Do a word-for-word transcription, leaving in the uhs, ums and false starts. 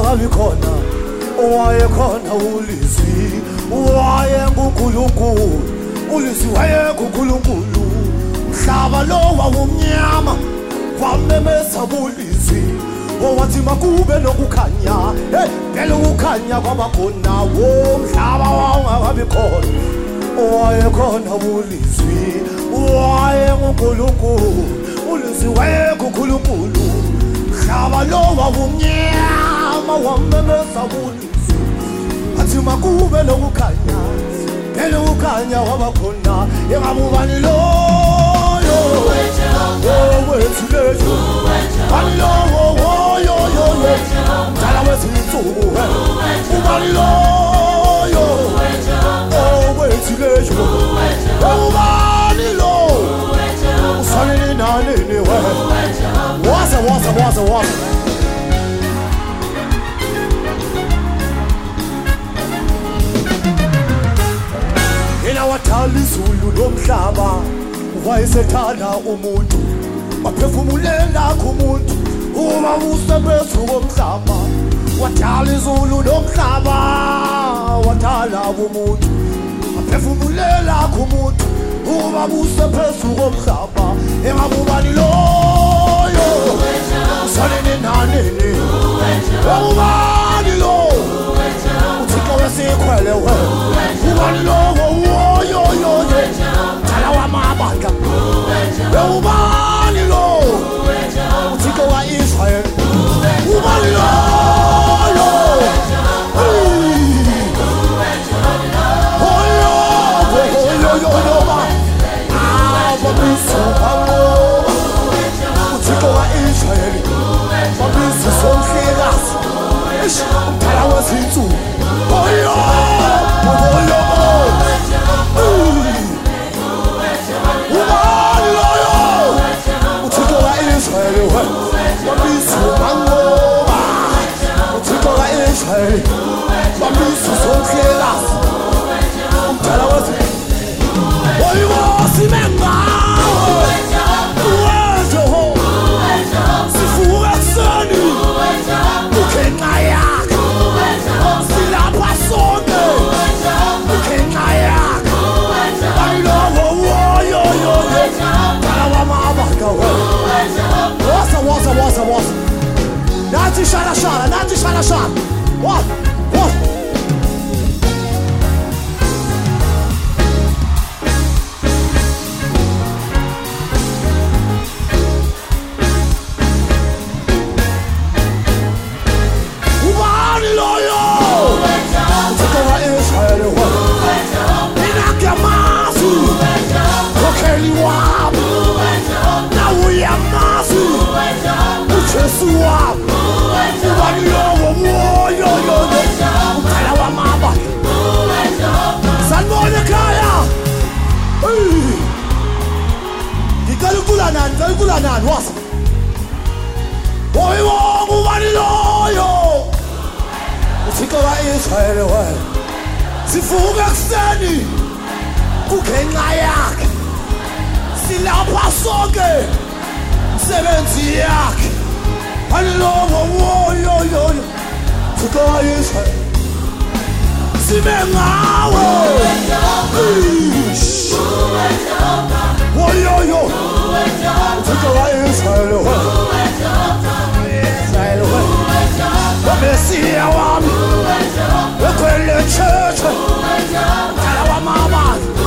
wangabikhona owayekhona ulizwi wayenguNkulunkulu ulizwi wayenguNkulunkulu mhlaba lo wawumnyama wamemeza ulizwi owathi makube nokukhanya hey phela ukukhanya kwabakhona wo mhlaba wangabikhona owayekhona ulizwi wayenguNkulunkulu ulizwi wayenguNkulunkulu mhlaba lo wawumnyama wamemeza ulizwi athi makube nokukhanya phela ukukhanya kwabakhona engabubani loyo wethu lethu bani loyo yo yo yo dala wethu insuku ubani loyo wethu lethu ubani lo ufanele nani ni we waza waza waza waza ina wathali izulu lomhlaba wayesethanda umuntu waphefumulela kumuntu uma usebenza komhlaba wathali izulu lomhlaba wathala umuntu waphefumulela kumuntu uma usebenza komhlaba engabubani loyo usalene nanini ubani lo uthixo wesikhwele we ubani lo yo yo yo thala wamabandla ubani lo uthixo wa Israel ubani lo Nazi shana shana, nazi shana shana. What? What? Ubani loyo. Uthixo wa Israel we. Inakamazi. Kokheli wami. Na uyamazi. Ujesu wami. Ubani lowo yo yo yo. Uthala wamaba. Sanibona ekhaya. Ngicela ukula nani, ngicela ukula nani wasa. Oyi wonke ubani loyo. Uthixo wa Israel we. Sivuka kuseni. Kungenxa yakhe. Silapha sonke. Msebenzi yakhe. Hallelujah, yo yo yo. Uthixo wa Israel. Sibe ngawe. Wo yo yo. Uthixo wa Israel we. Israel we. Wamesiya wami. Wekwele church. Thala wamabandla.